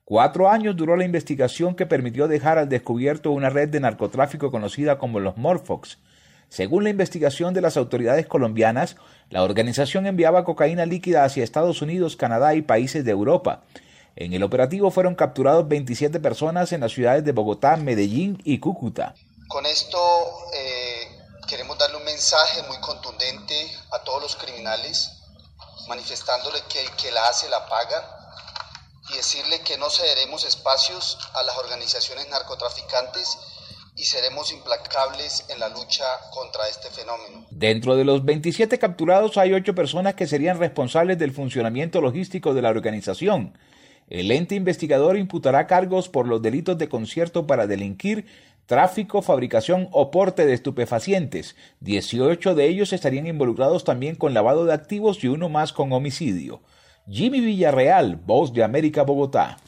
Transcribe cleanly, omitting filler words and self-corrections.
4 años duró la investigación que permitió dejar al descubierto una red de narcotráfico conocida como los Morphox. Según la investigación de las autoridades colombianas, la organización enviaba cocaína líquida hacia Estados Unidos, Canadá y países de Europa. En el operativo fueron capturados 27 personas en las ciudades de Bogotá, Medellín y Cúcuta. Con esto queremos darle un mensaje muy contundente a todos los criminales, manifestándole que el que la hace la paga, y decirle que no cederemos espacios a las organizaciones narcotraficantes y seremos implacables en la lucha contra este fenómeno. Dentro de los 27 capturados hay 8 personas que serían responsables del funcionamiento logístico de la organización. El ente investigador imputará cargos por los delitos de concierto para delinquir, tráfico, fabricación o porte de estupefacientes. 18 de ellos estarían involucrados también con lavado de activos y uno más con homicidio. Jimmy Villarreal, Voz de América, Bogotá.